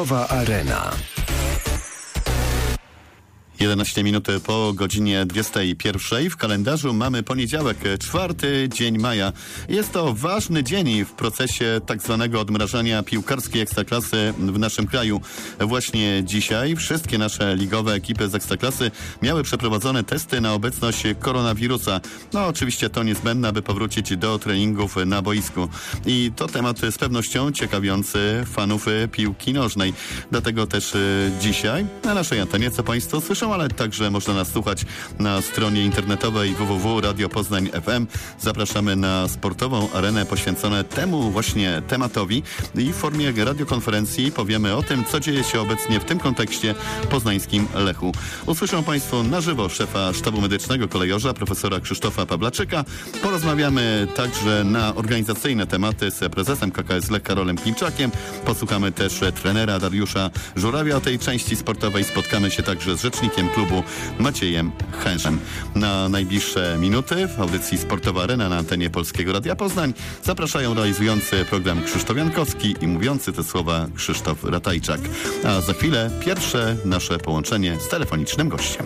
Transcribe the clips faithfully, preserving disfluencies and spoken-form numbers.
Sportowa Arena. jedenaście minut po godzinie dwudziestej pierwszej. W kalendarzu mamy poniedziałek, czwarty dzień maja. Jest to ważny dzień w procesie tak zwanego odmrażania piłkarskiej Ekstraklasy w naszym kraju. Właśnie dzisiaj wszystkie nasze ligowe ekipy z Ekstraklasy miały przeprowadzone testy na obecność koronawirusa. No oczywiście to niezbędne, aby powrócić do treningów na boisku. I to temat z pewnością ciekawiący fanów piłki nożnej. Dlatego też dzisiaj na naszej antenie, co Państwo słyszą, ale także można nas słuchać na stronie internetowej w w w kropka radio poznań kropka f m. Zapraszamy na sportową arenę poświęcone temu właśnie tematowi i w formie radiokonferencji powiemy o tym, co dzieje się obecnie w tym kontekście poznańskim Lechu. Usłyszą Państwo na żywo szefa sztabu medycznego kolejorza, profesora Krzysztofa Pawlaczyka. Porozmawiamy także na organizacyjne tematy z prezesem K K S Lech Karolem Klimczakiem. Posłuchamy też trenera Dariusza Żurawia o tej części sportowej. Spotkamy się także z rzecznikiem klubu Maciejem Chężem. Na najbliższe minuty w audycji Sportowa Arena na antenie Polskiego Radia Poznań zapraszają realizujący program Krzysztof Jankowski i mówiący te słowa Krzysztof Ratajczak. A za chwilę pierwsze nasze połączenie z telefonicznym gościem.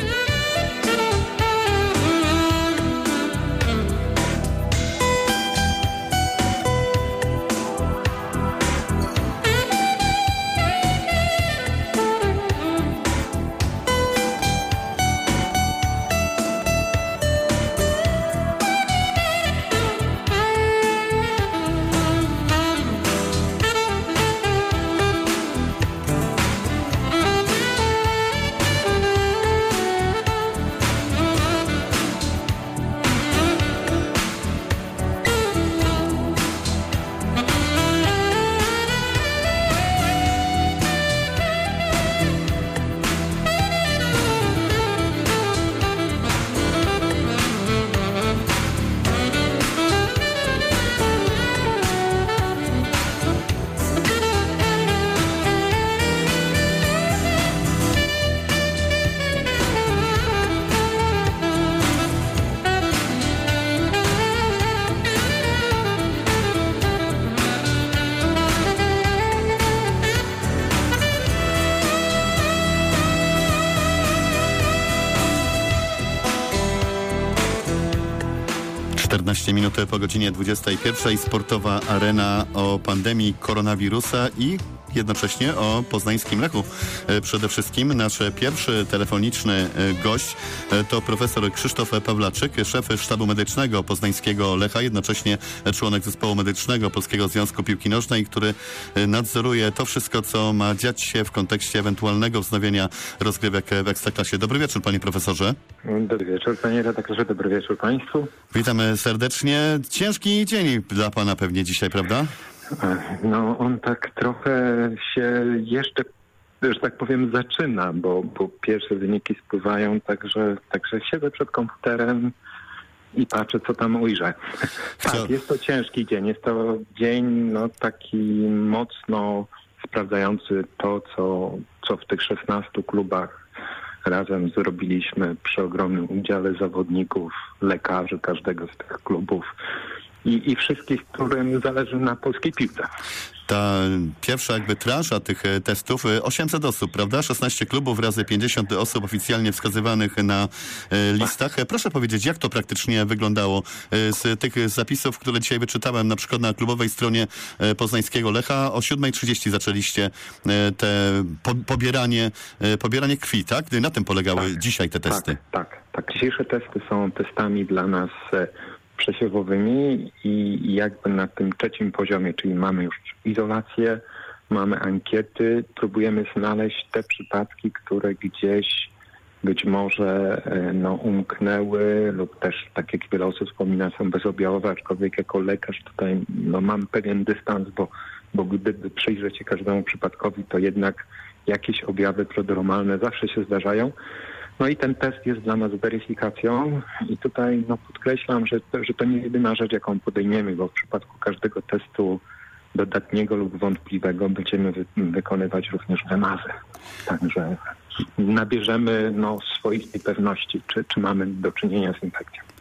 czternaście minut po godzinie dwudziestej pierwszej. Sportowa arena o pandemii koronawirusa i jednocześnie o poznańskim Lechu. Przede wszystkim nasz pierwszy telefoniczny gość to profesor Krzysztof Pawlaczyk, szef sztabu medycznego poznańskiego Lecha, jednocześnie członek zespołu medycznego Polskiego Związku Piłki Nożnej, który nadzoruje to wszystko, co ma dziać się w kontekście ewentualnego wznowienia rozgrywek w Ekstraklasie. Dobry wieczór, panie profesorze. Dobry wieczór, panie redaktorze, dobry wieczór państwu. Witamy serdecznie. Ciężki dzień dla pana pewnie dzisiaj, prawda? No on tak trochę się jeszcze, że tak powiem, zaczyna, bo, bo pierwsze wyniki spływają, także, także siedzę przed komputerem i patrzę, co tam ujrzę. Tak, jest to ciężki dzień. Jest to dzień no, taki mocno sprawdzający to, co, co w tych szesnastu klubach razem zrobiliśmy przy ogromnym udziale zawodników, lekarzy każdego z tych klubów. I, I wszystkich, którym zależy na polskiej piłce. Ta pierwsza jakby transza tych testów, osiemset osób, prawda? szesnaście klubów razy pięćdziesiąt osób oficjalnie wskazywanych na listach. Proszę powiedzieć, jak to praktycznie wyglądało z tych zapisów, które dzisiaj wyczytałem, na przykład na klubowej stronie poznańskiego Lecha. O siódma trzydzieści zaczęliście te po, pobieranie, pobieranie krwi, tak? Na tym polegały tak, dzisiaj te testy. Tak, tak, tak. Dzisiejsze testy są testami dla nas przesiewowymi i jakby na tym trzecim poziomie, czyli mamy już izolację, mamy ankiety, próbujemy znaleźć te przypadki, które gdzieś być może no, umknęły lub też, tak jak wiele osób wspomina, są bezobjawowe, aczkolwiek jako lekarz tutaj no, mam pewien dystans, bo, bo gdyby przyjrzeć się każdemu przypadkowi, to jednak jakieś objawy prodromalne zawsze się zdarzają. No i ten test jest dla nas weryfikacją i tutaj no, podkreślam, że to, że to nie jedyna rzecz, jaką podejmiemy, bo w przypadku każdego testu dodatniego lub wątpliwego będziemy wy- wykonywać również wymazy. Także nabierzemy no, swoistej pewności, czy, czy mamy do czynienia z infekcją.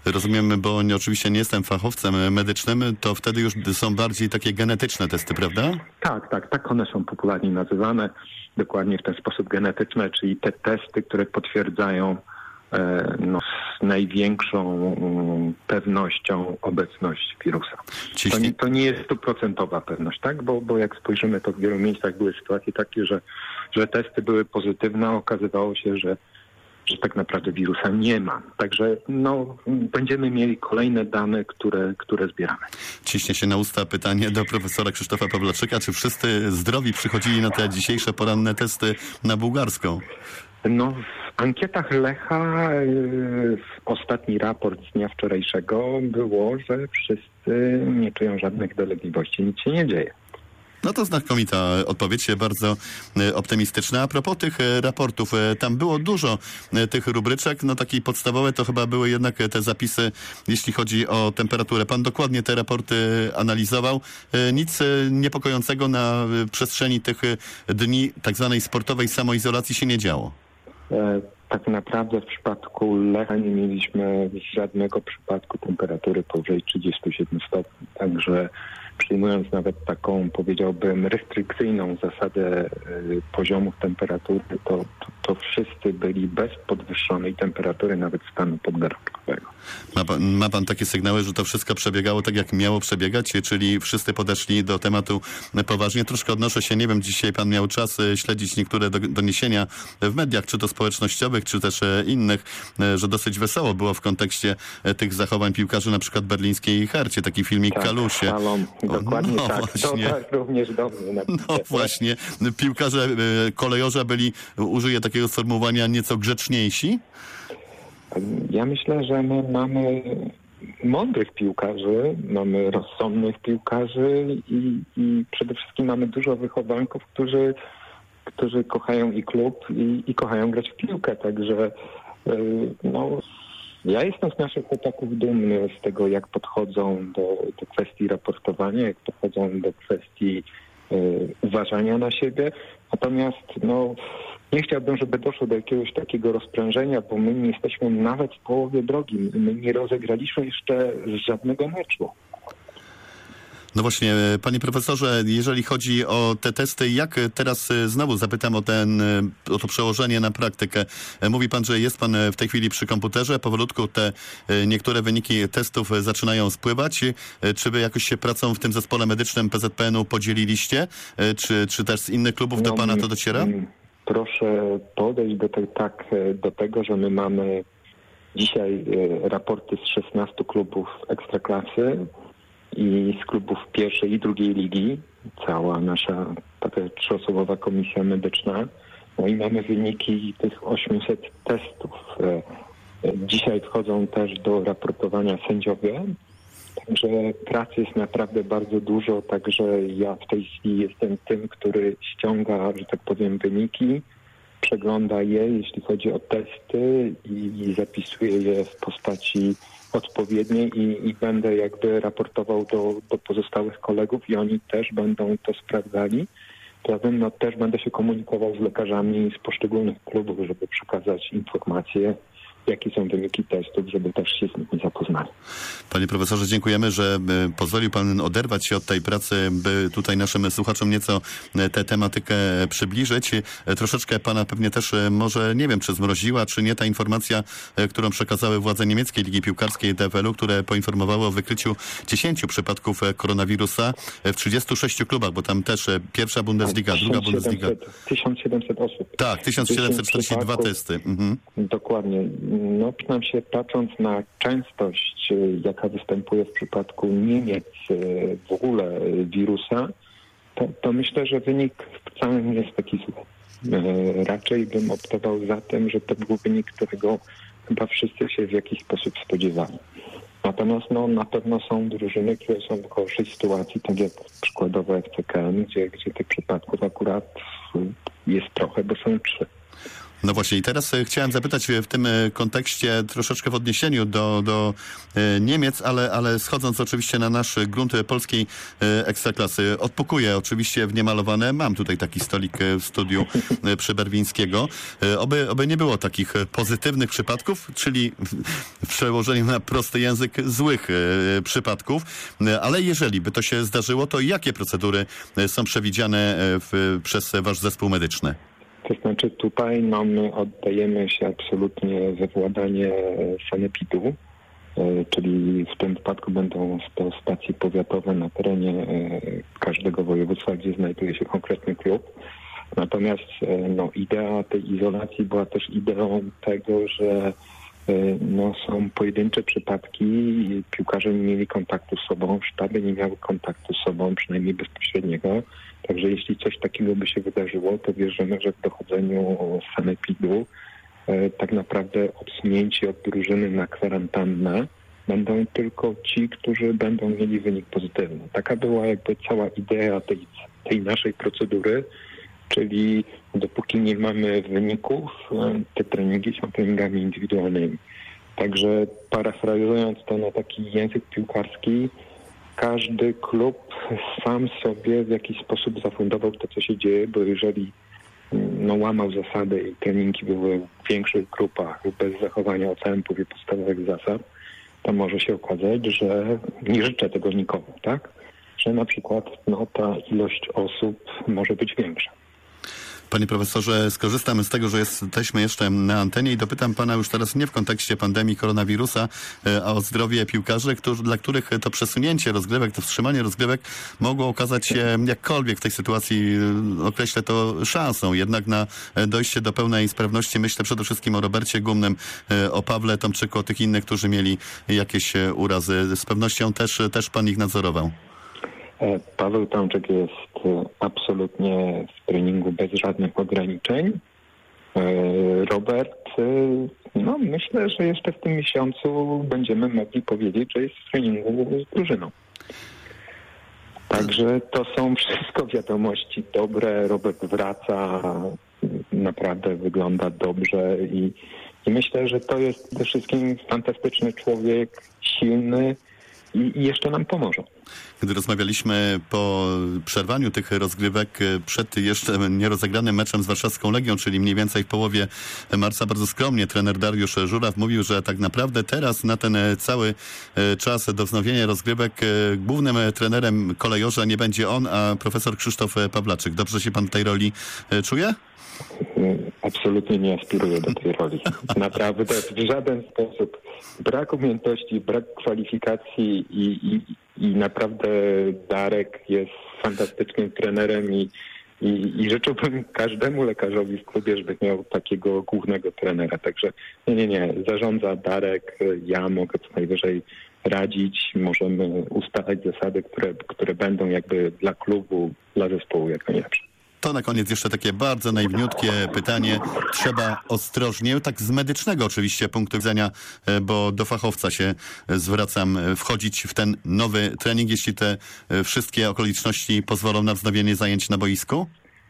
Rozumiem, bo nie, oczywiście nie jestem fachowcem medycznym, to wtedy już są bardziej takie genetyczne testy, prawda? Tak, tak, tak one są popularnie nazywane, dokładnie w ten sposób genetyczne, czyli te testy, które potwierdzają e, no, z największą um, pewnością obecność wirusa. To nie, to nie jest stuprocentowa pewność, tak? Bo, bo jak spojrzymy, to w wielu miejscach były sytuacje takie, że, że testy były pozytywne, a okazywało się, że że tak naprawdę wirusa nie ma. Także no, będziemy mieli kolejne dane, które, które zbieramy. Ciśnie się na usta pytanie do profesora Krzysztofa Pawlaczyka. Czy wszyscy zdrowi przychodzili na te dzisiejsze poranne testy na bułgarską? No, w ankietach Lecha yy, ostatni raport z dnia wczorajszego było, że wszyscy nie czują żadnych dolegliwości, nic się nie dzieje. No to znakomita odpowiedź, bardzo optymistyczna. A propos tych raportów, tam było dużo tych rubryczek, no takie podstawowe to chyba były jednak te zapisy, jeśli chodzi o temperaturę. Pan dokładnie te raporty analizował. Nic niepokojącego na przestrzeni tych dni tak zwanej sportowej samoizolacji się nie działo. Tak naprawdę w przypadku Lecha nie mieliśmy żadnego przypadku temperatury powyżej trzydziestu siedmiu stopni, także przyjmując nawet taką, powiedziałbym, restrykcyjną zasadę y, poziomów temperatury, to, to, to wszyscy byli bez podwyższonej temperatury, nawet stanu podgorączkowego. Ma pan, ma pan takie sygnały, że to wszystko przebiegało tak, jak miało przebiegać, czyli wszyscy podeszli do tematu poważnie? Troszkę odnoszę się, nie wiem, dzisiaj pan miał czas śledzić niektóre do, doniesienia w mediach, czy to społecznościowych, czy też innych, że dosyć wesoło było w kontekście tych zachowań piłkarzy, na przykład berlińskiej Hercie, taki filmik tak, Kalusie. Szalom. Dokładnie no, tak. Właśnie. To tak również do mnie. No właśnie. Piłkarze, kolejorze byli, użyję takiego sformułowania, nieco grzeczniejsi? Ja myślę, że my mamy mądrych piłkarzy, mamy rozsądnych piłkarzy i, i przede wszystkim mamy dużo wychowanków, którzy, którzy kochają i klub, i, i kochają grać w piłkę. Także yy, no... Ja jestem z naszych chłopaków dumny z tego, jak podchodzą do, do kwestii raportowania, jak podchodzą do kwestii y, uważania na siebie. Natomiast no, nie chciałbym, żeby doszło do jakiegoś takiego rozprężenia, bo my nie jesteśmy nawet w połowie drogi. My nie rozegraliśmy jeszcze żadnego meczu. No właśnie, panie profesorze, jeżeli chodzi o te testy, jak teraz znowu zapytam o, ten, o to przełożenie na praktykę. Mówi pan, że jest pan w tej chwili przy komputerze, powolutku te niektóre wyniki testów zaczynają spływać. Czy wy jakoś się pracą w tym zespole medycznym P Z P N u podzieliliście? Czy, czy też z innych klubów do pana to dociera? Proszę podejść do, tej, tak, do tego, że my mamy dzisiaj raporty z szesnastu klubów Ekstraklasy i z klubów pierwszej i drugiej ligi, cała nasza taka trzyosobowa komisja medyczna. No i mamy wyniki tych osiemset testów. Dzisiaj wchodzą też do raportowania sędziowie, także pracy jest naprawdę bardzo dużo, także ja w tej chwili jestem tym, który ściąga, że tak powiem, wyniki, przegląda je, jeśli chodzi o testy i zapisuje je w postaci odpowiedniej i, i będę jakby raportował do, do pozostałych kolegów i oni też będą to sprawdzali. Zatem no, też będę się komunikował z lekarzami z poszczególnych klubów, żeby przekazać informacje, jakie są wyniki testów, żeby też się z nimi zapoznali. Panie profesorze, dziękujemy, że pozwolił pan oderwać się od tej pracy, by tutaj naszym słuchaczom nieco tę tematykę przybliżyć. Troszeczkę pana pewnie też może, nie wiem, czy zmroziła, czy nie ta informacja, którą przekazały władze niemieckiej Ligi Piłkarskiej D F L u, które poinformowały o wykryciu dziesięciu przypadków koronawirusa w trzydziestu sześciu klubach, bo tam też pierwsza Bundesliga, druga Bundesliga. tysiąc siedemset osób. Tak, tysiąc siedemset czterdzieści dwa testy. Mhm. Dokładnie. No, przynajmniej się patrząc na częstość, jaka występuje w przypadku Niemiec w ogóle wirusa, to, to myślę, że wynik wcale nie jest taki zły. Raczej bym optował za tym, że to był wynik, którego chyba wszyscy się w jakiś sposób spodziewali. Natomiast no, na pewno są drużyny, które są w gorszej sytuacji, tak jak przykładowo F C K M, gdzie, gdzie tych przypadków akurat jest trochę, bo są trzy. No właśnie i teraz chciałem zapytać w tym kontekście troszeczkę w odniesieniu do, do Niemiec, ale, ale schodząc oczywiście na nasz grunt polskiej ekstraklasy. Odpukuję oczywiście w niemalowane. Mam tutaj taki stolik w studiu przy Berwińskiego. Oby, oby nie było takich pozytywnych przypadków, czyli w przełożeniu na prosty język złych przypadków, ale jeżeli by to się zdarzyło, to jakie procedury są przewidziane w, przez wasz zespół medyczny? To znaczy tutaj no, my oddajemy się absolutnie we władanie sanepidu, czyli w tym wypadku będą to stacje powiatowe na terenie każdego województwa, gdzie znajduje się konkretny klub. Natomiast no, idea tej izolacji była też ideą tego, że no, są pojedyncze przypadki, piłkarze nie mieli kontaktu z sobą, sztaby nie miały kontaktu z sobą, przynajmniej bezpośredniego. Także jeśli coś takiego by się wydarzyło, to wierzymy, że w dochodzeniu sanepidu e, tak naprawdę odsunięci od drużyny na kwarantannę będą tylko ci, którzy będą mieli wynik pozytywny. Taka była jakby cała idea tej, tej naszej procedury, czyli dopóki nie mamy wyników, te treningi są treningami indywidualnymi. Także parafrazując to na taki język piłkarski, każdy klub sam sobie w jakiś sposób zafundował to, co się dzieje, bo jeżeli no, łamał zasady i treningi były w większych grupach bez zachowania odstępów i podstawowych zasad, to może się okazać, że nie życzę tego nikomu, tak? Że na przykład no, ta ilość osób może być większa. Panie profesorze, skorzystam z tego, że jesteśmy jeszcze na antenie i dopytam pana już teraz nie w kontekście pandemii koronawirusa, a o zdrowie piłkarzy, którzy, dla których to przesunięcie rozgrywek, to wstrzymanie rozgrywek mogło okazać się jakkolwiek w tej sytuacji, określę to, szansą jednak na dojście do pełnej sprawności. Myślę przede wszystkim o Robercie Gumnym, o Pawle Tomczyku, o tych innych, którzy mieli jakieś urazy. Z pewnością też, też pan ich nadzorował. Paweł Tomczyk jest absolutnie w treningu bez żadnych ograniczeń. Robert, no myślę, że jeszcze w tym miesiącu będziemy mogli powiedzieć, że jest w treningu z drużyną. Także to są wszystko wiadomości dobre. Robert wraca, naprawdę wygląda dobrze i, i myślę, że to jest przede wszystkim fantastyczny człowiek, silny, i jeszcze nam pomoże. Gdy rozmawialiśmy po przerwaniu tych rozgrywek przed jeszcze nierozegranym meczem z warszawską Legią, czyli mniej więcej w połowie marca, bardzo skromnie trener Dariusz Żuraw mówił, że tak naprawdę teraz na ten cały czas do wznowienia rozgrywek głównym trenerem kolejorza nie będzie on, a profesor Krzysztof Pawlaczyk. Dobrze się pan w tej roli czuje? Absolutnie nie aspiruję do tej roli. Naprawdę w żaden sposób. Brak umiejętności, brak kwalifikacji i, i, i naprawdę Darek jest fantastycznym trenerem i, i, i życzyłbym każdemu lekarzowi w klubie, żeby miał takiego głównego trenera. Także nie, nie, nie. Zarządza Darek, ja mogę co najwyżej radzić, możemy ustalać zasady, które, które będą jakby dla klubu, dla zespołu jak najlepsze. To na koniec jeszcze takie bardzo naiwniutkie pytanie. Trzeba ostrożnie, tak z medycznego oczywiście punktu widzenia, bo do fachowca się zwracam, wchodzić w ten nowy trening, jeśli te wszystkie okoliczności pozwolą na wznowienie zajęć na boisku?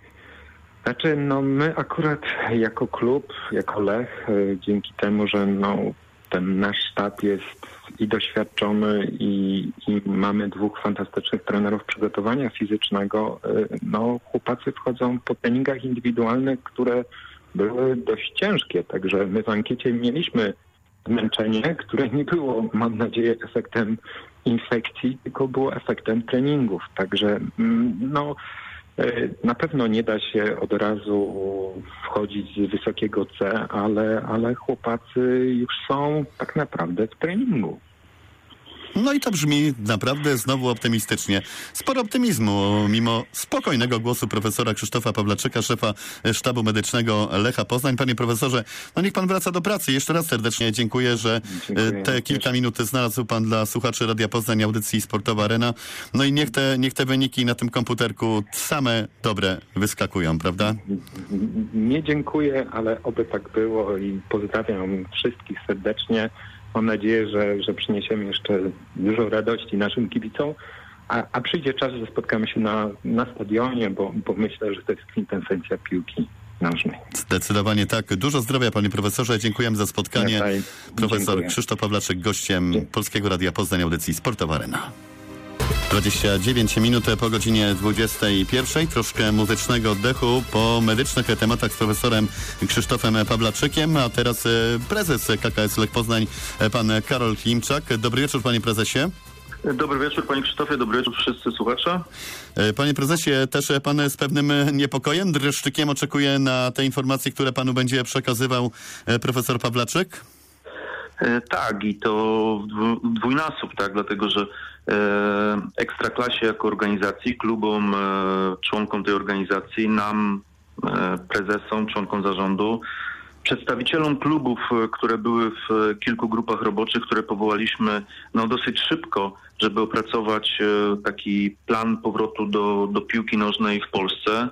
Znaczy, no my akurat jako klub, jako Lech, dzięki temu, że no ten nasz sztab jest i doświadczony i, i mamy dwóch fantastycznych trenerów przygotowania fizycznego, no chłopacy wchodzą po treningach indywidualnych, które były dość ciężkie, także my w ankiecie mieliśmy zmęczenie, które nie było, mam nadzieję, efektem infekcji, tylko było efektem treningów, także no na pewno nie da się od razu wchodzić z wysokiego C, ale, ale chłopacy już są tak naprawdę w treningu. No i to brzmi naprawdę znowu optymistycznie. Sporo optymizmu, mimo spokojnego głosu profesora Krzysztofa Pawlaczyka, szefa sztabu medycznego Lecha Poznań. Panie profesorze, no niech pan wraca do pracy. Jeszcze raz serdecznie dziękuję, że dziękuję. Te kilka minut znalazł pan dla słuchaczy Radia Poznań audycji Sportowa Arena. No i niech te, niech te wyniki na tym komputerku same dobre wyskakują, prawda? Nie dziękuję, ale oby tak było i pozdrawiam wszystkich serdecznie. Mam nadzieję, że, że przyniesiemy jeszcze dużo radości naszym kibicom, a, a przyjdzie czas, że spotkamy się na, na stadionie, bo, bo myślę, że to jest kwintesencja piłki. nożnej. Zdecydowanie tak. Dużo zdrowia, panie profesorze. Dziękujemy za spotkanie. Ja Profesor dziękuję. Krzysztof Pawlaczek, gościem Polskiego Radia Poznań, audycji Sportowa Arena. dwadzieścia dziewięć minut po godzinie dwudziestej pierwszej. Troszkę muzycznego oddechu po medycznych tematach z profesorem Krzysztofem Pawlaczykiem, a teraz prezes K K S Lech Poznań, pan Karol Klimczak. Dobry wieczór, panie prezesie. Dobry wieczór, panie Krzysztofie, dobry wieczór wszyscy słuchacze. Panie prezesie, też pan z pewnym niepokojem, dreszczykiem oczekuje na te informacje, które panu będzie przekazywał profesor Pawlaczyk? Tak, i to w dwójnasób, tak, dlatego że e, Ekstraklasie jako organizacji, klubom, e, członkom tej organizacji, nam, e, prezesom, członkom zarządu, przedstawicielom klubów, które były w kilku grupach roboczych, które powołaliśmy no, dosyć szybko, żeby opracować e, taki plan powrotu do, do piłki nożnej w Polsce.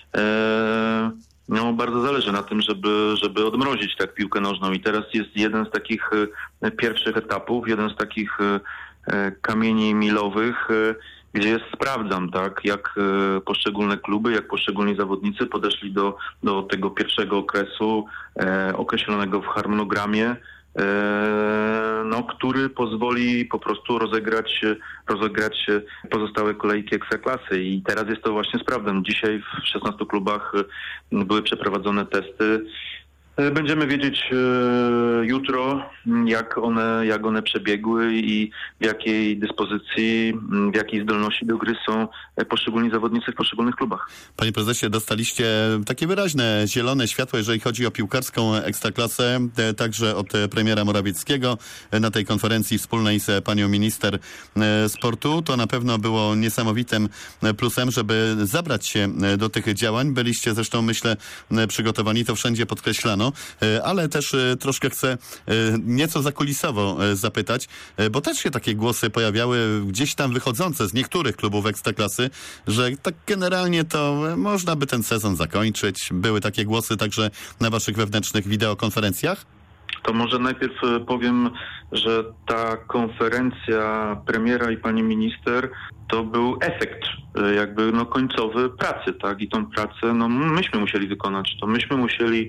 E, No, bardzo zależy na tym, żeby, żeby odmrozić tak piłkę nożną i teraz jest jeden z takich e, pierwszych etapów, jeden z takich e, kamieni milowych, e, gdzie sprawdzam, tak, jak e, poszczególne kluby, jak poszczególni zawodnicy podeszli do, do tego pierwszego okresu e, określonego w harmonogramie, no, który pozwoli po prostu rozegrać, rozegrać pozostałe kolejki Ekstraklasy. I teraz jest to właśnie sprawdzam. Dzisiaj w szesnastu klubach były przeprowadzone testy. Będziemy wiedzieć e, jutro, jak one, jak one przebiegły i w jakiej dyspozycji, w jakiej zdolności do gry są poszczególni zawodnicy w poszczególnych klubach. Panie prezesie, dostaliście takie wyraźne zielone światło, jeżeli chodzi o piłkarską Ekstraklasę, e, także od premiera Morawieckiego e, na tej konferencji wspólnej z panią minister e, sportu. To na pewno było niesamowitym plusem, żeby zabrać się do tych działań. Byliście zresztą, myślę, przygotowani, to wszędzie podkreślano. Ale też troszkę chcę nieco zakulisowo zapytać, bo też się takie głosy pojawiały gdzieś tam wychodzące z niektórych klubów Ekstraklasy, że tak generalnie to można by ten sezon zakończyć. Były takie głosy także na waszych wewnętrznych wideokonferencjach? To może najpierw powiem, że ta konferencja premiera i pani minister to był efekt jakby no końcowy pracy, tak? I tą pracę no myśmy musieli wykonać. To myśmy musieli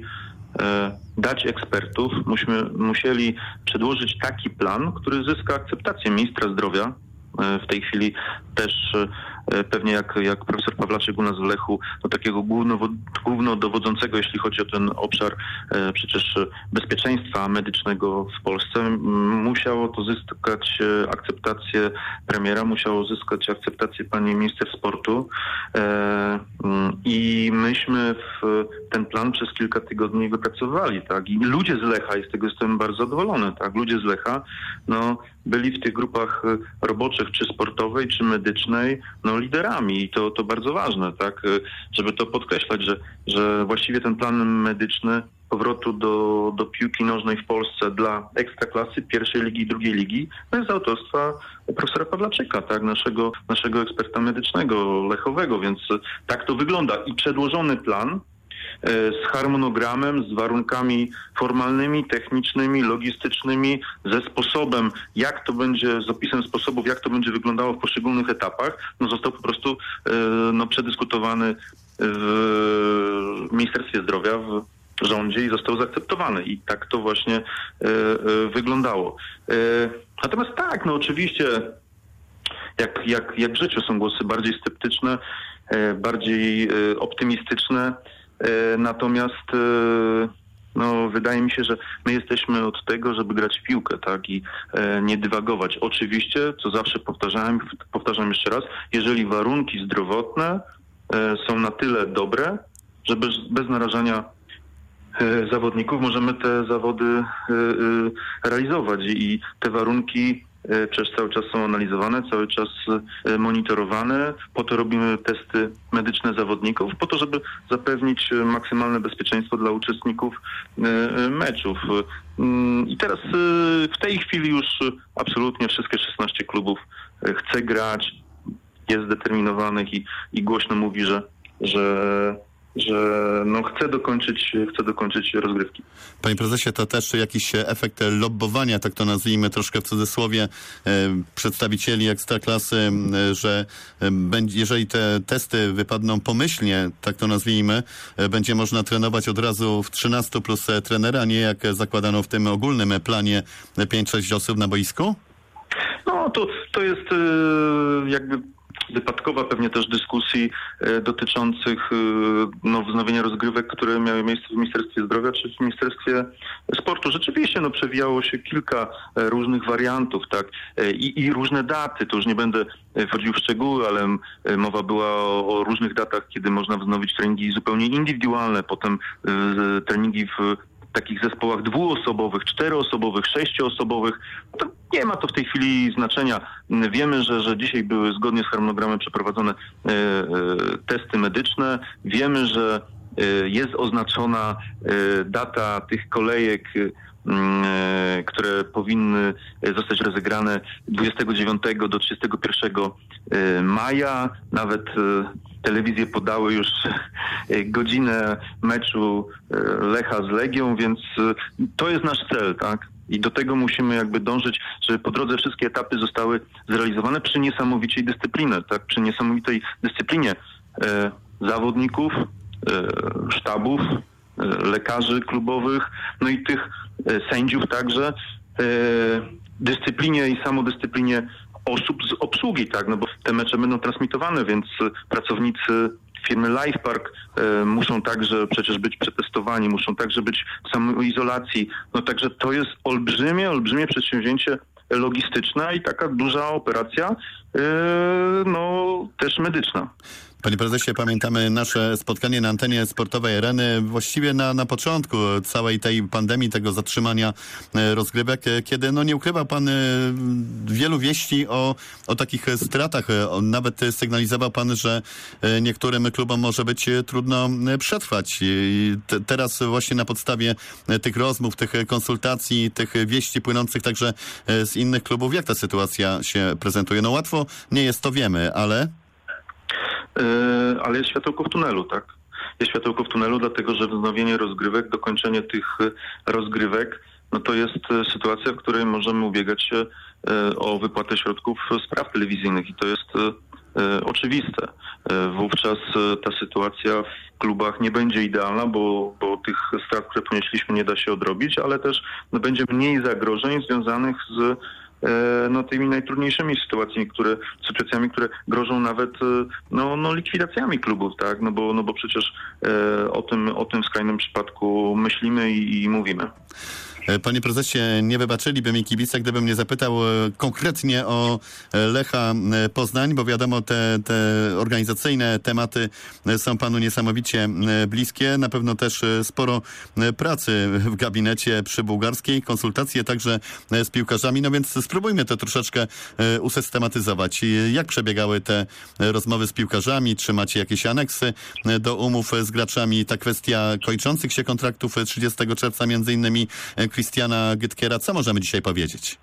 e, dać ekspertów, myśmy musieli przedłożyć taki plan, który zyska akceptację ministra zdrowia. E, w tej chwili też e, pewnie jak, jak profesor Pawlaczyk u nas w Lechu, no takiego główno, głównodowodzącego, jeśli chodzi o ten obszar e, przecież bezpieczeństwa medycznego w Polsce, m, musiało to zyskać e, akceptację premiera, musiało zyskać akceptację pani minister sportu e, m, i myśmy w ten plan przez kilka tygodni wypracowali, tak, i ludzie z Lecha, i z tego jestem bardzo zadowolony, tak, ludzie z Lecha, no byli w tych grupach roboczych, czy sportowej, czy medycznej, no liderami i to, to bardzo ważne, tak, żeby to podkreślać, że, że właściwie ten plan medyczny powrotu do, do piłki nożnej w Polsce dla Ekstraklasy, pierwszej ligi i drugiej ligi, to jest z autorstwa profesora Pawlaczyka, tak, naszego, naszego eksperta medycznego, lechowego, więc tak to wygląda i przedłożony plan z harmonogramem, z warunkami formalnymi, technicznymi, logistycznymi, ze sposobem, jak to będzie, z opisem sposobów, jak to będzie wyglądało w poszczególnych etapach, no został po prostu no, przedyskutowany w Ministerstwie Zdrowia, w rządzie i został zaakceptowany. I tak to właśnie y, y, wyglądało. Y, natomiast tak, no oczywiście, jak, jak, jak w życiu są głosy bardziej sceptyczne, y, bardziej y, optymistyczne, natomiast no, wydaje mi się, że my jesteśmy od tego, żeby grać w piłkę, tak, i e, nie dywagować. Oczywiście, co zawsze powtarzałem, powtarzam jeszcze raz, jeżeli warunki zdrowotne e, są na tyle dobre, że bez, bez narażania e, zawodników możemy te zawody e, e, realizować i te warunki przecież cały czas są analizowane, cały czas monitorowane. Po to robimy testy medyczne zawodników, po to, żeby zapewnić maksymalne bezpieczeństwo dla uczestników meczów. I teraz w tej chwili już absolutnie wszystkie szesnaście klubów chce grać, jest zdeterminowanych i, i głośno mówi, że, że że no chce dokończyć, chce dokończyć rozgrywki. Panie prezesie, to też jakiś efekt lobbowania, tak to nazwijmy troszkę w cudzysłowie, e, przedstawicieli Ekstraklasy, e, że e, będzie, jeżeli te testy wypadną pomyślnie, tak to nazwijmy, e, będzie można trenować od razu w trzynastu plus trenera, nie jak zakładano w tym ogólnym planie pięć sześć osób na boisku? No to, to jest e, jakby wypadkowa pewnie też dyskusji e, dotyczących e, no, wznowienia rozgrywek, które miały miejsce w Ministerstwie Zdrowia czy w Ministerstwie Sportu. Rzeczywiście no, przewijało się kilka e, różnych wariantów, tak, e, i, i różne daty. To już nie będę wchodził w szczegóły, ale e, mowa była o, o różnych datach, kiedy można wznowić treningi zupełnie indywidualne, potem e, treningi w takich zespołach dwuosobowych, czteroosobowych, sześcioosobowych. To nie ma to w tej chwili znaczenia. Wiemy, że, że dzisiaj były zgodnie z harmonogramem przeprowadzone e, e, testy medyczne. Wiemy, że e, jest oznaczona e, data tych kolejek, e, które powinny zostać rozegrane dwudziestego dziewiątego do trzydziestego pierwszego maja. Nawet e, telewizje podały już godzinę meczu Lecha z Legią, więc to jest nasz cel, tak? I do tego musimy jakby dążyć, żeby po drodze wszystkie etapy zostały zrealizowane przy niesamowitej dyscyplinie, tak? Przy niesamowitej dyscyplinie e, zawodników, e, sztabów, e, lekarzy klubowych, no i tych e, sędziów także, e, dyscyplinie i samodyscyplinie osób z obsługi, tak, no bo te mecze będą transmitowane, więc pracownicy firmy LifePark e, muszą także przecież być przetestowani, muszą także być w samoizolacji. No także to jest olbrzymie, olbrzymie przedsięwzięcie logistyczne i taka duża operacja, e, no też medyczna. Panie prezesie, pamiętamy nasze spotkanie na antenie sportowej Areny właściwie na, na początku całej tej pandemii, tego zatrzymania rozgrywek, kiedy no nie ukrywa pan wielu wieści o, o takich stratach. Nawet sygnalizował pan, że niektórym klubom może być trudno przetrwać. I te, teraz właśnie na podstawie tych rozmów, tych konsultacji, tych wieści płynących także z innych klubów, jak ta sytuacja się prezentuje? No łatwo nie jest, to wiemy, ale... Ale jest światełko w tunelu, tak? Jest światełko w tunelu, dlatego że wznowienie rozgrywek, dokończenie tych rozgrywek, no to jest sytuacja, w której możemy ubiegać się o wypłatę środków z praw telewizyjnych i to jest oczywiste. Wówczas ta sytuacja w klubach nie będzie idealna, bo, bo tych strat, które ponieśliśmy, nie da się odrobić, ale też no, będzie mniej zagrożeń związanych z no, tymi najtrudniejszymi sytuacjami, które, sytuacjami, które grożą nawet no, no, likwidacjami klubów, tak? No bo, no bo przecież e, o tym, o tym skrajnym przypadku myślimy i, i mówimy. Panie prezesie, nie wybaczyliby mi kibice, gdybym nie zapytał konkretnie o Lecha Poznań, bo wiadomo, te, te organizacyjne tematy są panu niesamowicie bliskie. Na pewno też sporo pracy w gabinecie przy Bułgarskiej, konsultacje także z piłkarzami, no więc spróbujmy to troszeczkę usystematyzować. Jak przebiegały te rozmowy z piłkarzami? Czy macie jakieś aneksy do umów z graczami? Ta kwestia kończących się kontraktów trzydziestego czerwca między innymi Christiana Gytkiera. Co możemy dzisiaj powiedzieć?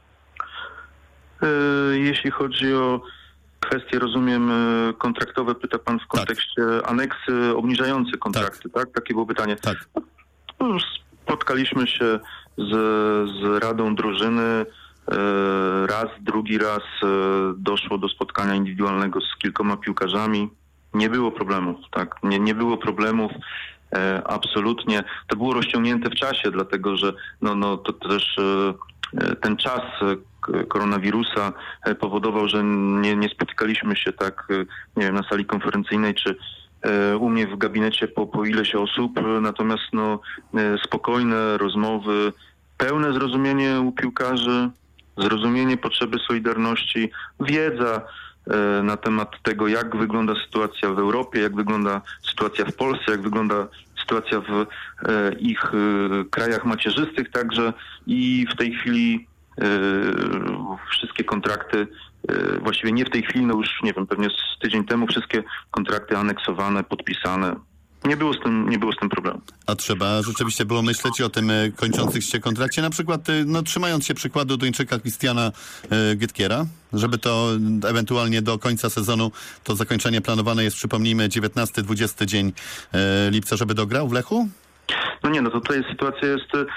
Jeśli chodzi o kwestie, rozumiem, kontraktowe, pyta pan w kontekście tak. aneksy obniżające kontrakty, tak? tak? Takie było pytanie. Tak. Spotkaliśmy się z, z Radą Drużyny. Raz, drugi raz doszło do spotkania indywidualnego z kilkoma piłkarzami. Nie było problemów, tak? Nie, nie było problemów. E, absolutnie. To było rozciągnięte w czasie, dlatego że no, no, to, to też e, ten czas e, koronawirusa e, powodował, że nie, nie spotykaliśmy się tak e, nie wiem, na sali konferencyjnej czy e, u mnie w gabinecie po, po ileś osób, natomiast no, e, spokojne rozmowy, pełne zrozumienie u piłkarzy, zrozumienie potrzeby solidarności, wiedza na temat tego, jak wygląda sytuacja w Europie, jak wygląda sytuacja w Polsce, jak wygląda sytuacja w ich krajach macierzystych także i w tej chwili wszystkie kontrakty, właściwie nie w tej chwili, no już nie wiem, pewnie z tydzień temu wszystkie kontrakty aneksowane, podpisane. Nie było z tym, nie było z tym problemu. A trzeba rzeczywiście było myśleć o tym kończących się kontrakcie, na przykład no, trzymając się przykładu Duńczyka Christiana e, Gytkiera, żeby to ewentualnie do końca sezonu, to zakończenie planowane jest, przypomnijmy, dziewiętnasty dwudziesty dzień e, lipca, żeby dograł w Lechu? No nie, no to tutaj sytuacja jest y,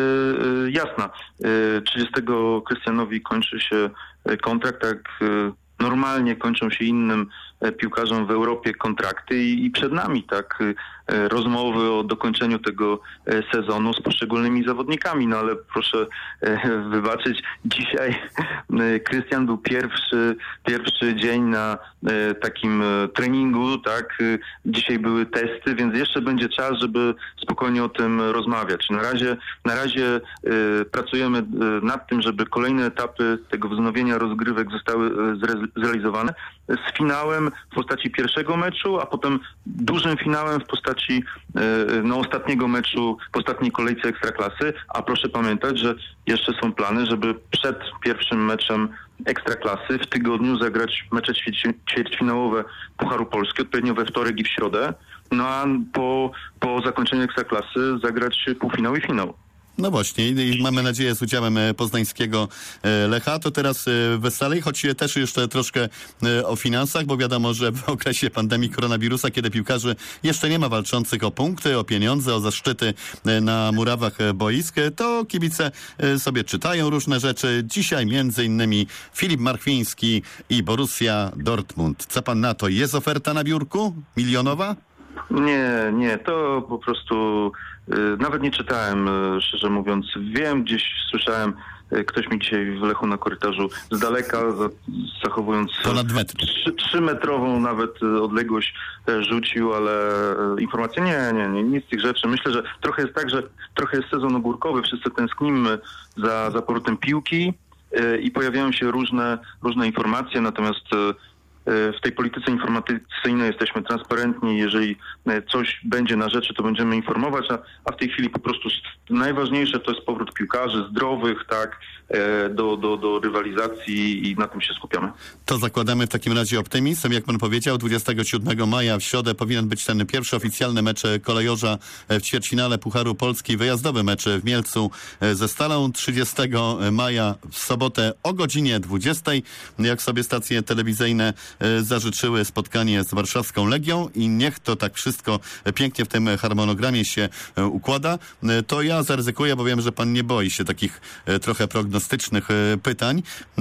y, jasna. Y, trzydziestego Krystianowi kończy się kontrakt, tak y, normalnie kończą się innym piłkarzom w Europie kontrakty i, i przed nami tak rozmowy o dokończeniu tego sezonu z poszczególnymi zawodnikami. No ale proszę wybaczyć, dzisiaj Krystian był pierwszy, pierwszy dzień na takim treningu, tak? Dzisiaj były testy, więc jeszcze będzie czas, żeby spokojnie o tym rozmawiać. Na razie, na razie pracujemy nad tym, żeby kolejne etapy tego wznowienia rozgrywek zostały zrealizowane z finałem w postaci pierwszego meczu, a potem dużym finałem w postaci no, ostatniego meczu, w ostatniej kolejce Ekstraklasy. A proszę pamiętać, że jeszcze są plany, żeby przed pierwszym meczem Ekstraklasy w tygodniu zagrać mecze ćwierć- ćwierćfinałowe Pucharu Polski, odpowiednio we wtorek i w środę, no a po, po zakończeniu Ekstraklasy zagrać półfinał i finał. No właśnie, i mamy nadzieję z udziałem poznańskiego Lecha. To teraz weselej, choć też jeszcze troszkę o finansach, bo wiadomo, że w okresie pandemii koronawirusa, kiedy piłkarzy jeszcze nie ma walczących o punkty, o pieniądze, o zaszczyty na murawach boisk, to kibice sobie czytają różne rzeczy. Dzisiaj między innymi Filip Marchwiński i Borussia Dortmund. Co pan na to? Jest oferta na biurku? Milionowa? Nie, nie, to po prostu y, nawet nie czytałem, y, szczerze mówiąc. Wiem, gdzieś słyszałem, y, ktoś mi dzisiaj w Lechu na korytarzu z daleka, za, zachowując ponad metr. Trzy, trzymetrową nawet y, odległość y, rzucił, ale y, informacje nie, nie, nie, nic z tych rzeczy. Myślę, że trochę jest tak, że trochę jest sezon ogórkowy, wszyscy tęsknimy za, za powrotem piłki y, i pojawiają się różne, różne informacje, natomiast y, w tej polityce informacyjnej jesteśmy transparentni. Jeżeli coś będzie na rzeczy, to będziemy informować, a, a w tej chwili po prostu najważniejsze to jest powrót piłkarzy zdrowych, tak, do, do, do rywalizacji i na tym się skupiamy. To zakładamy w takim razie optymizm. Jak pan powiedział, dwudziestego siódmego maja w środę powinien być ten pierwszy oficjalny mecz kolejorza w ćwierćfinale Pucharu Polski, wyjazdowy mecz w Mielcu ze Stalą. trzydziestego maja w sobotę o godzinie dwudziestej. Jak sobie stacje telewizyjne zażyczyły, spotkanie z warszawską Legią i niech to tak wszystko pięknie w tym harmonogramie się układa. To ja zaryzykuję, bo wiem, że pan nie boi się takich trochę prognostycznych pytań.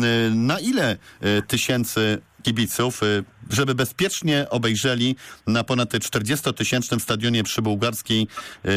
Na ile tysięcy kibiców, żeby bezpiecznie obejrzeli na ponad czterdziestotysięcznym stadionie przy Bułgarskiej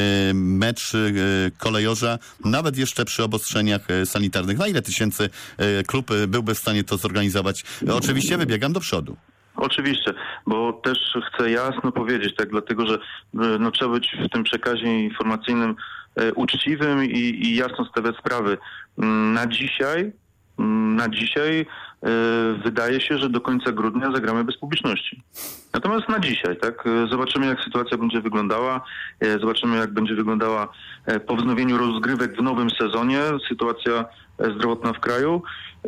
mecz kolejorza, nawet jeszcze przy obostrzeniach sanitarnych? Na ile tysięcy klub byłby w stanie to zorganizować? Oczywiście wybiegam do przodu. Oczywiście, bo też chcę jasno powiedzieć, tak, dlatego że no, trzeba być w tym przekazie informacyjnym e, uczciwym i, i jasno stawiać sprawy. Na dzisiaj, na dzisiaj e, wydaje się, że do końca grudnia zagramy bez publiczności. Natomiast na dzisiaj, tak, zobaczymy jak sytuacja będzie wyglądała, e, zobaczymy jak będzie wyglądała e, po wznowieniu rozgrywek w nowym sezonie, sytuacja zdrowotna w kraju.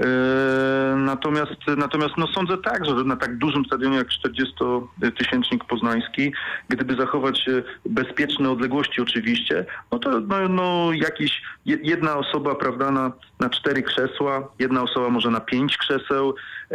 Natomiast, natomiast no sądzę tak, że na tak dużym stadionie jak czterdziestotysięcznik poznański, gdyby zachować bezpieczne odległości oczywiście, no to no, no jakiś jedna osoba, prawda, na, na cztery krzesła, jedna osoba może na pięć krzeseł,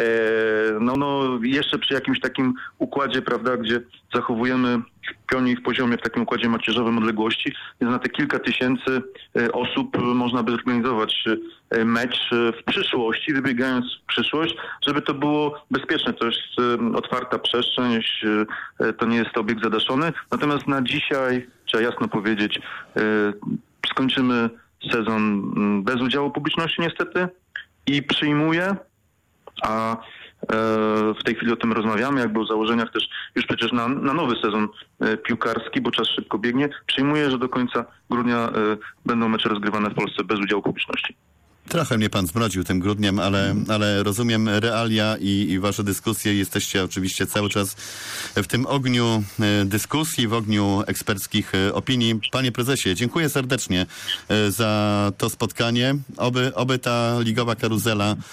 no, no jeszcze przy jakimś takim układzie, prawda, gdzie zachowujemy w pionie i w poziomie, w takim układzie macierzowym odległości, więc na te kilka tysięcy osób można by zorganizować mecz w przyszłości, wybiegając w przyszłość, żeby to było bezpieczne. To jest otwarta przestrzeń, to nie jest obiekt zadaszony. Natomiast na dzisiaj, trzeba jasno powiedzieć, skończymy sezon bez udziału publiczności niestety i przyjmuję, a w tej chwili o tym rozmawiamy, jakby o założeniach też już przecież na, na nowy sezon piłkarski, bo czas szybko biegnie. Przyjmuję, że do końca grudnia będą mecze rozgrywane w Polsce bez udziału publiczności. Trochę mnie pan zmrodził tym grudniem, ale, ale rozumiem realia i, i wasze dyskusje. Jesteście oczywiście cały czas w tym ogniu dyskusji, w ogniu eksperckich opinii. Panie prezesie, dziękuję serdecznie za to spotkanie. Oby, oby ta ligowa karuzela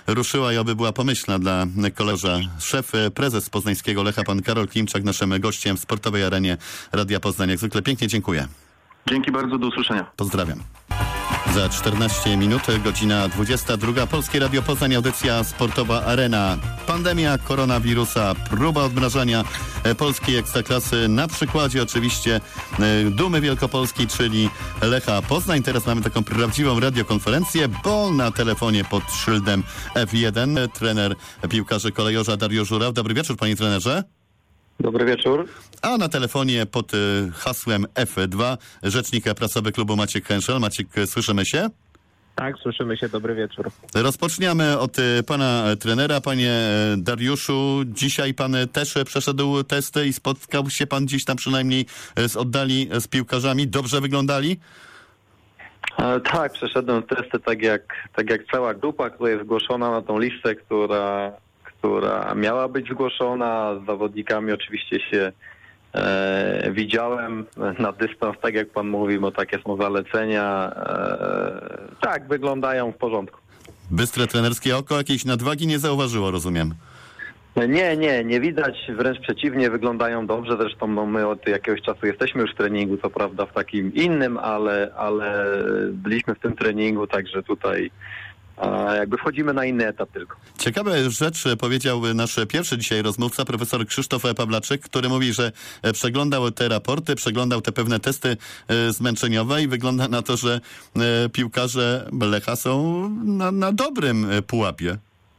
ruszyła i oby była pomyślna dla koleża. Szef, prezes poznańskiego Lecha, pan Karol Klimczak, naszym gościem w Sportowej Arenie Radia Poznań. Jak zwykle pięknie dziękuję. Dzięki bardzo, do usłyszenia. Pozdrawiam. Za czternaście minut, godzina dwudziesta druga. Polskie Radio Poznań, audycja Sportowa Arena. Pandemia koronawirusa, próba odmrażania polskiej ekstraklasy na przykładzie oczywiście Dumy Wielkopolski, czyli Lecha Poznań. Teraz mamy taką prawdziwą radiokonferencję, bo na telefonie pod szyldem F jeden trener piłkarzy kolejorza Dariusz Żuraw. Dobry wieczór, panie trenerze. Dobry wieczór. A na telefonie pod y, hasłem F dwa rzecznik prasowy klubu Maciek Henszel. Maciek, słyszymy się? Tak, słyszymy się. Dobry wieczór. Rozpoczniemy od y, pana trenera. Panie Dariuszu, dzisiaj pan też przeszedł testy i spotkał się pan gdzieś tam przynajmniej z oddali z piłkarzami. Dobrze wyglądali? E, tak, przeszedłem testy tak jak, tak jak cała grupa, która jest zgłoszona na tą listę, która... która miała być zgłoszona. Z zawodnikami oczywiście się e, widziałem na dystans, tak jak pan mówi, bo takie są zalecenia. E, tak, wyglądają w porządku. Bystre trenerskie oko jakiejś nadwagi nie zauważyło, rozumiem. Nie, nie, nie widać, wręcz przeciwnie, wyglądają dobrze. Zresztą no, my od jakiegoś czasu jesteśmy już w treningu, co prawda w takim innym, ale, ale byliśmy w tym treningu, także tutaj a jakby wchodzimy na inny etap tylko. Ciekawa rzecz powiedział nasz pierwszy dzisiaj rozmówca, profesor Krzysztof Pawlaczyk, który mówi, że przeglądał te raporty, przeglądał te pewne testy zmęczeniowe i wygląda na to, że piłkarze Lecha są na, na dobrym pułapie.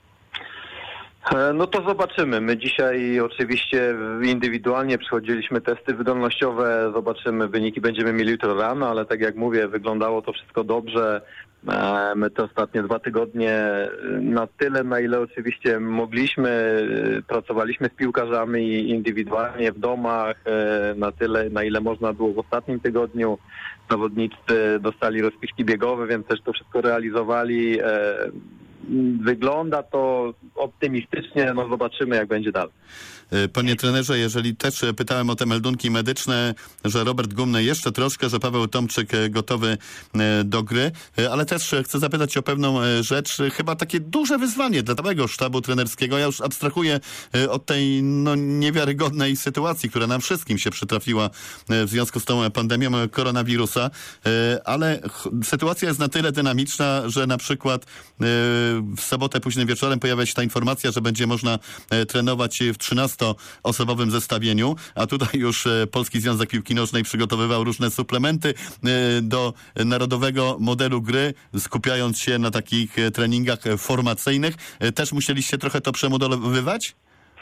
No to zobaczymy. My dzisiaj oczywiście indywidualnie przechodziliśmy testy wydolnościowe, zobaczymy, wyniki będziemy mieli jutro rano, ale tak jak mówię, wyglądało to wszystko dobrze. My te ostatnie dwa tygodnie na tyle, na ile oczywiście mogliśmy, pracowaliśmy z piłkarzami indywidualnie w domach, na tyle, na ile można było w ostatnim tygodniu. Zawodnicy dostali rozpiski biegowe, więc też to wszystko realizowali. Wygląda to optymistycznie, no zobaczymy, jak będzie dalej. Panie trenerze, jeżeli też pytałem o te meldunki medyczne, że Robert Gumny jeszcze troszkę, że Paweł Tomczyk gotowy do gry, ale też chcę zapytać o pewną rzecz, chyba takie duże wyzwanie dla całego sztabu trenerskiego. Ja już abstrahuję od tej no, niewiarygodnej sytuacji, która nam wszystkim się przytrafiła w związku z tą pandemią koronawirusa, ale sytuacja jest na tyle dynamiczna, że na przykład w sobotę późnym wieczorem pojawia się ta informacja, że będzie można trenować w trzynastoosobowym zestawieniu, a tutaj już Polski Związek Piłki Nożnej przygotowywał różne suplementy do narodowego modelu gry, skupiając się na takich treningach formacyjnych. Też musieliście trochę to przemodelowywać?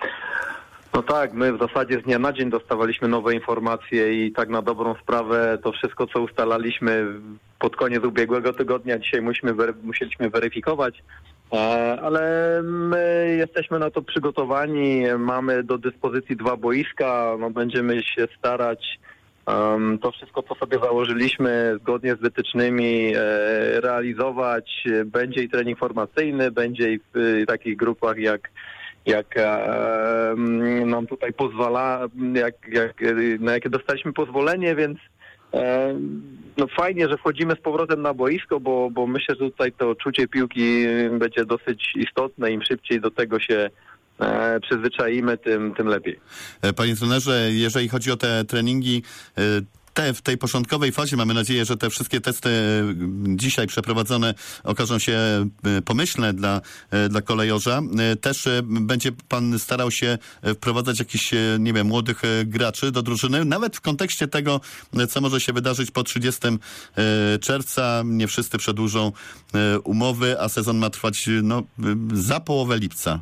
No tak, my w zasadzie z dnia na dzień dostawaliśmy nowe informacje i tak na dobrą sprawę to wszystko, co ustalaliśmy pod koniec ubiegłego tygodnia, dzisiaj musimy, musieliśmy weryfikować, ale my jesteśmy na to przygotowani, mamy do dyspozycji dwa boiska, no będziemy się starać um, to wszystko, co sobie założyliśmy zgodnie z wytycznymi e, realizować. Będzie i trening formacyjny, będzie i w, w takich grupach jak jak e, nam tutaj pozwala, jak, jak, na jakie dostaliśmy pozwolenie, więc e, no fajnie, że wchodzimy z powrotem na boisko, bo, bo myślę, że tutaj to czucie piłki będzie dosyć istotne. Im szybciej do tego się e, przyzwyczaimy, tym, tym lepiej. Panie trenerze, jeżeli chodzi o te treningi, Te, w tej początkowej fazie mamy nadzieję, że te wszystkie testy dzisiaj przeprowadzone okażą się pomyślne dla, dla kolejorza. Też będzie pan starał się wprowadzać jakichś, nie wiem, młodych graczy do drużyny, nawet w kontekście tego, co może się wydarzyć po trzydziestego czerwca. Nie wszyscy przedłużą umowy, a sezon ma trwać no, za połowę lipca.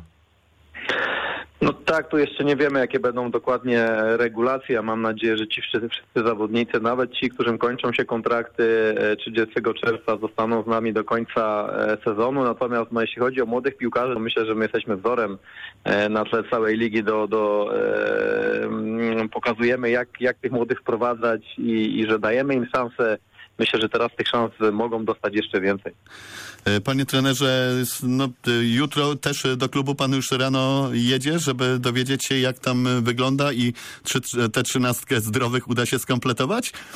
No tak, tu jeszcze nie wiemy, jakie będą dokładnie regulacje. Ja mam nadzieję, że ci wszyscy, wszyscy zawodnicy, nawet ci, którym kończą się kontrakty trzydziestego czerwca, zostaną z nami do końca sezonu. Natomiast no, jeśli chodzi o młodych piłkarzy, to myślę, że my jesteśmy wzorem na tle całej ligi. Do, do, e, pokazujemy, jak, jak tych młodych wprowadzać i, i że dajemy im szansę. Myślę, że teraz tych szans mogą dostać jeszcze więcej. Panie trenerze, no, jutro też do klubu pan już rano jedzie, żeby dowiedzieć się, jak tam wygląda i czy tę trzynastkę zdrowych uda się skompletować?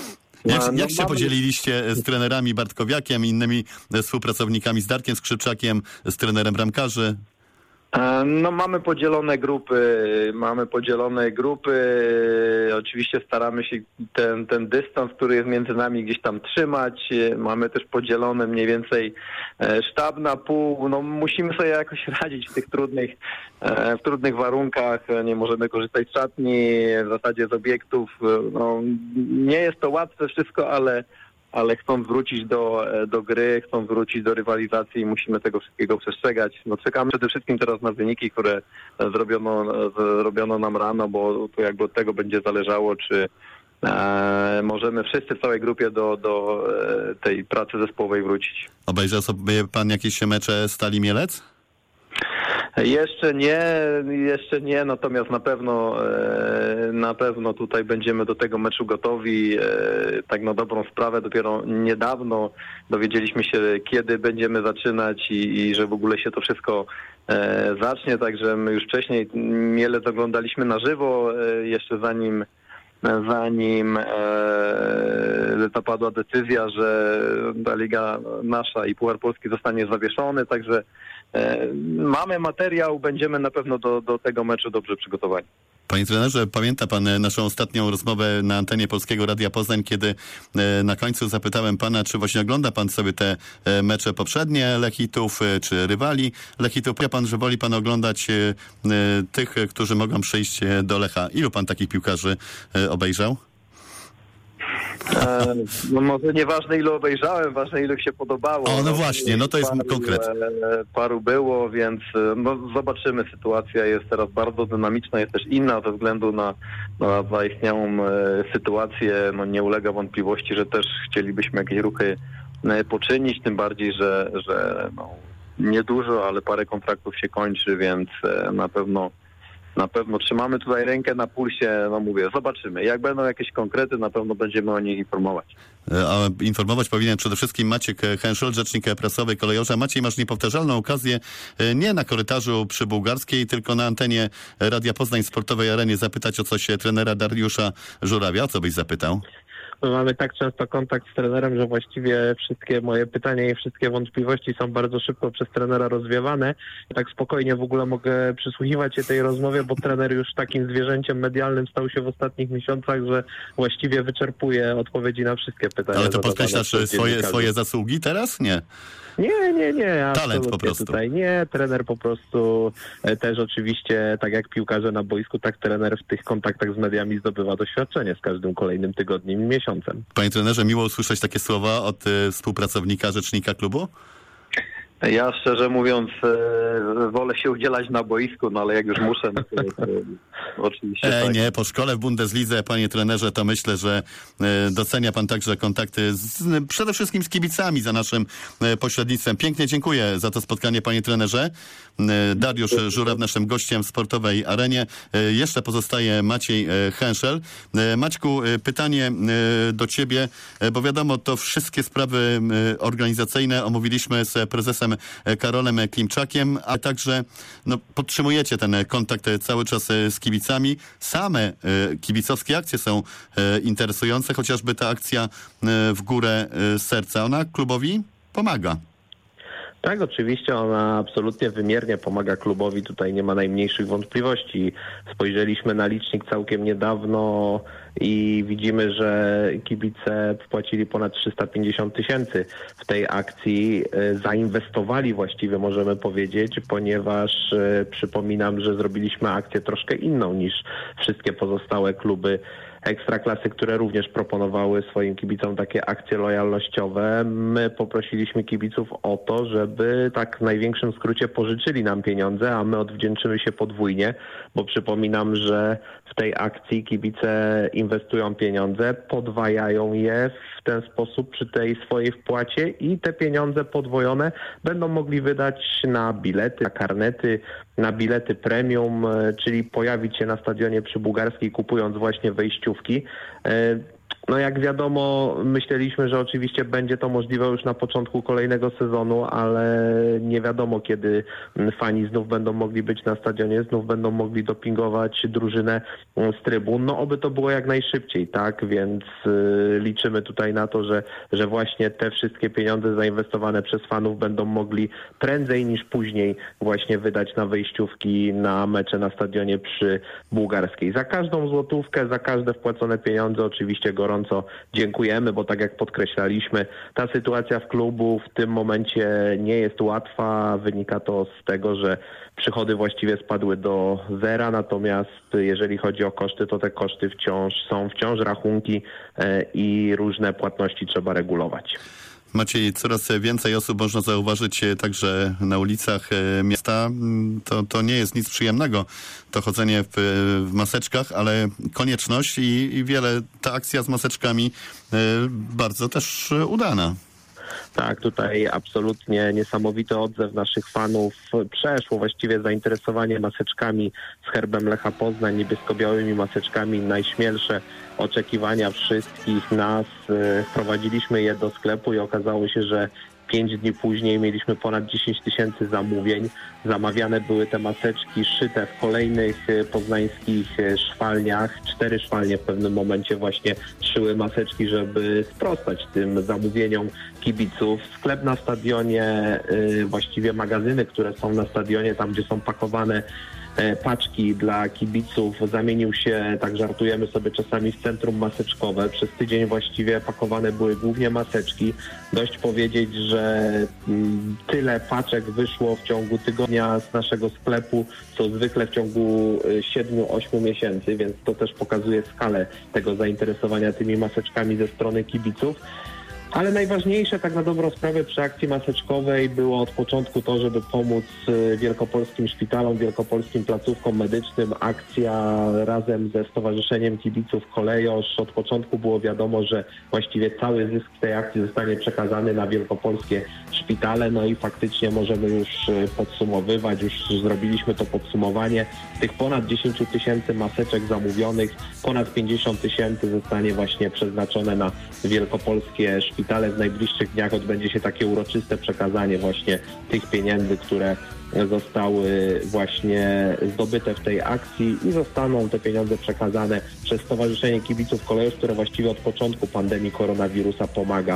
Jak, No, jak się mamy... podzieliliście z trenerami Bartkowiakiem, innymi współpracownikami, z Darkiem Skrzypczakiem, z trenerem bramkarzy? No mamy podzielone grupy, mamy podzielone grupy, oczywiście staramy się ten, ten dystans, który jest między nami gdzieś tam trzymać, mamy też podzielone mniej więcej sztab na pół, no musimy sobie jakoś radzić w tych trudnych, w trudnych warunkach, nie możemy korzystać z szatni, w zasadzie z obiektów, no nie jest to łatwe wszystko, ale ale chcą wrócić do, do gry, chcą wrócić do rywalizacji i musimy tego wszystkiego przestrzegać. No czekamy przede wszystkim teraz na wyniki, które zrobiono, zrobiono nam rano, bo to jakby od tego będzie zależało, czy e, możemy wszyscy w całej grupie do, do e, tej pracy zespołowej wrócić. Obejrzał sobie pan jakieś mecze Stali Mielec? Jeszcze nie, jeszcze nie, natomiast na pewno na pewno tutaj będziemy do tego meczu gotowi. Tak na dobrą sprawę dopiero niedawno dowiedzieliśmy się, kiedy będziemy zaczynać i, i że w ogóle się to wszystko zacznie, także my już wcześniej Mielec oglądaliśmy na żywo, jeszcze zanim zanim e, zapadła decyzja, że ta liga nasza i Puchar Polski zostanie zawieszony, także e, mamy materiał, będziemy na pewno do, do tego meczu dobrze przygotowani. Panie trenerze, pamięta pan naszą ostatnią rozmowę na antenie Polskiego Radia Poznań, kiedy na końcu zapytałem pana, czy właśnie ogląda pan sobie te mecze poprzednie Lechitów, czy rywali Lechitów. Powie pan, że woli pan oglądać tych, którzy mogą przyjść do Lecha. Ilu pan takich piłkarzy obejrzał? E, no może nieważne ilu obejrzałem, ważne ilu się podobało. O, no właśnie, no to jest paru, konkret. E, paru było, więc no, zobaczymy. Sytuacja jest teraz bardzo dynamiczna, jest też inna ze względu na, na zaistniałą e, sytuację. No, nie ulega wątpliwości, że też chcielibyśmy jakieś ruchy e, poczynić, tym bardziej, że, że no, niedużo, ale parę kontraktów się kończy, więc e, na pewno Na pewno trzymamy tutaj rękę na pulsie, no mówię, zobaczymy. Jak będą jakieś konkrety, na pewno będziemy o nich informować. A informować powinien przede wszystkim Maciek Henszel, rzecznik prasowy Kolejorza. Maciej, masz niepowtarzalną okazję nie na korytarzu przy Bułgarskiej, tylko na antenie Radia Poznań w Sportowej Arenie zapytać o coś trenera Dariusza Żurawia. O co byś zapytał? My mamy tak często kontakt z trenerem, że właściwie wszystkie moje pytania i wszystkie wątpliwości są bardzo szybko przez trenera rozwiewane. I tak spokojnie w ogóle mogę przysłuchiwać się tej rozmowie, bo trener już takim zwierzęciem medialnym stał się w ostatnich miesiącach, że właściwie wyczerpuje odpowiedzi na wszystkie pytania. Ale to podkreślasz swoje, swoje zasługi teraz? Nie. Nie, nie, nie. Talent po prostu. Tutaj nie, trener po prostu e, też oczywiście, tak jak piłkarze na boisku, tak trener w tych kontaktach z mediami zdobywa doświadczenie z każdym kolejnym tygodniem i miesiącem. Panie trenerze, miło usłyszeć takie słowa od y, współpracownika, rzecznika klubu? Ja szczerze mówiąc e, wolę się udzielać na boisku, no ale jak już muszę, no to, to, to oczywiście Ej, tak. Nie, po szkole w Bundeslidze, panie trenerze, to myślę, że e, docenia pan także kontakty z, przede wszystkim z kibicami za naszym e, pośrednictwem. Pięknie dziękuję za to spotkanie, panie trenerze. E, Dariusz Żuraw naszym gościem w Sportowej Arenie. E, jeszcze pozostaje Maciej e, Henszel. E, Maćku, e, pytanie e, do ciebie, e, bo wiadomo, to wszystkie sprawy e, organizacyjne omówiliśmy z prezesem Karolem Klimczakiem, a także no, podtrzymujecie ten kontakt cały czas z kibicami. Same kibicowskie akcje są interesujące, chociażby ta akcja w górę serca. Ona klubowi pomaga. Tak, oczywiście ona absolutnie wymiernie pomaga klubowi, tutaj nie ma najmniejszych wątpliwości. Spojrzeliśmy na licznik całkiem niedawno i widzimy, że kibice wpłacili ponad trzysta pięćdziesiąt tysięcy w tej akcji. Zainwestowali właściwie, możemy powiedzieć, ponieważ przypominam, że zrobiliśmy akcję troszkę inną niż wszystkie pozostałe kluby Ekstraklasy, które również proponowały swoim kibicom takie akcje lojalnościowe. My poprosiliśmy kibiców o to, żeby tak w największym skrócie pożyczyli nam pieniądze, a my odwdzięczymy się podwójnie, bo przypominam, że w tej akcji kibice inwestują pieniądze, podwajają je w ten sposób przy tej swojej wpłacie i te pieniądze podwojone będą mogli wydać na bilety, na karnety, na bilety premium, czyli pojawić się na stadionie przy Bułgarskiej, kupując właśnie wejściówki. No jak wiadomo, myśleliśmy, że oczywiście będzie to możliwe już na początku kolejnego sezonu, ale nie wiadomo, kiedy fani znów będą mogli być na stadionie, znów będą mogli dopingować drużynę z trybun. No oby to było jak najszybciej, tak? Więc y, liczymy tutaj na to, że, że właśnie te wszystkie pieniądze zainwestowane przez fanów będą mogli prędzej niż później właśnie wydać na wejściówki, na mecze na stadionie przy Bułgarskiej. Za każdą złotówkę, za każde wpłacone pieniądze oczywiście gorąco dziękujemy, bo tak jak podkreślaliśmy, ta sytuacja w klubu w tym momencie nie jest łatwa. Wynika to z tego, że przychody właściwie spadły do zera, natomiast jeżeli chodzi o koszty, to te koszty wciąż są, wciąż rachunki i różne płatności trzeba regulować. Maciej, coraz więcej osób można zauważyć także na ulicach miasta. To, to nie jest nic przyjemnego, to chodzenie w, w maseczkach, ale konieczność i, i wiele, ta akcja z maseczkami bardzo też udana. Tak, tutaj absolutnie niesamowity odzew naszych fanów. Przeszło właściwie zainteresowanie maseczkami z herbem Lecha Poznań, niebiesko-białymi maseczkami, najśmielsze oczekiwania wszystkich nas. Wprowadziliśmy je do sklepu i okazało się, że Pięć dni później mieliśmy ponad dziesięć tysięcy zamówień. Zamawiane były te maseczki szyte w kolejnych poznańskich szwalniach. Cztery szwalnie w pewnym momencie właśnie szyły maseczki, żeby sprostać tym zamówieniom kibiców. Sklep na stadionie, właściwie magazyny, które są na stadionie, tam gdzie są pakowane paczki dla kibiców, zamienił się, tak żartujemy sobie czasami, w centrum maseczkowe. Przez tydzień właściwie pakowane były głównie maseczki. Dość powiedzieć, że tyle paczek wyszło w ciągu tygodnia z naszego sklepu, co zwykle w ciągu siedmiu ośmiu miesięcy, więc to też pokazuje skalę tego zainteresowania tymi maseczkami ze strony kibiców. Ale najważniejsze tak na dobrą sprawę przy akcji maseczkowej było od początku to, żeby pomóc wielkopolskim szpitalom, wielkopolskim placówkom medycznym. Akcja razem ze Stowarzyszeniem Kibiców Kolejosz. Od początku było wiadomo, że właściwie cały zysk z tej akcji zostanie przekazany na wielkopolskie szpitale. No i faktycznie możemy już podsumowywać, już zrobiliśmy to podsumowanie. Tych ponad dziesięć tysięcy maseczek zamówionych, ponad pięćdziesiąt tysięcy zostanie właśnie przeznaczone na wielkopolskie szpitale. W najbliższych dniach odbędzie się takie uroczyste przekazanie właśnie tych pieniędzy, które zostały właśnie zdobyte w tej akcji i zostaną te pieniądze przekazane przez Stowarzyszenie Kibiców Kolejosz, które właściwie od początku pandemii koronawirusa pomaga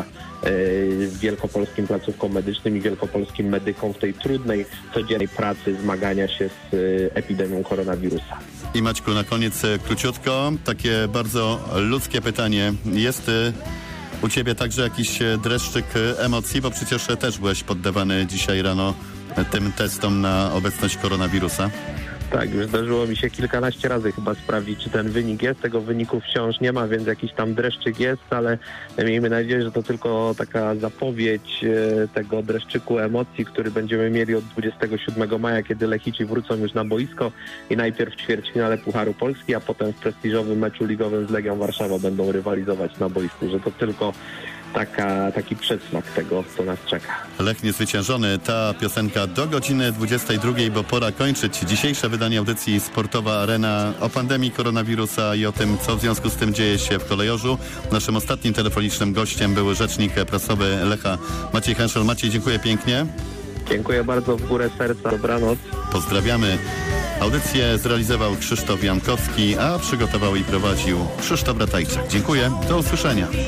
y, wielkopolskim placówkom medycznym i wielkopolskim medykom w tej trudnej, codziennej pracy zmagania się z y, epidemią koronawirusa. I Maćku, na koniec króciutko, takie bardzo ludzkie pytanie. Jest y u ciebie także jakiś dreszczyk emocji, bo przecież też byłeś poddawany dzisiaj rano tym testom na obecność koronawirusa. Tak, już zdarzyło mi się kilkanaście razy chyba sprawdzić, czy ten wynik jest. Tego wyniku wciąż nie ma, więc jakiś tam dreszczyk jest, ale miejmy nadzieję, że to tylko taka zapowiedź tego dreszczyku emocji, który będziemy mieli od dwudziestego siódmego maja, kiedy Lechici wrócą już na boisko i najpierw w ćwierćfinale Pucharu Polski, a potem w prestiżowym meczu ligowym z Legią Warszawa będą rywalizować na boisku, że to tylko Taka, taki przedsmak tego, co nas czeka. Lech niezwyciężony. Ta piosenka do godziny dwudziestej drugiej, bo pora kończyć dzisiejsze wydanie audycji Sportowa Arena o pandemii koronawirusa i o tym, co w związku z tym dzieje się w Kolejorzu. Naszym ostatnim telefonicznym gościem był rzecznik prasowy Lecha Maciej Henszel. Maciej, dziękuję pięknie. Dziękuję bardzo, w górę serca. Dobranoc. Pozdrawiamy. Audycję zrealizował Krzysztof Jankowski, a przygotował i prowadził Krzysztof Ratajczak. Dziękuję. Do usłyszenia.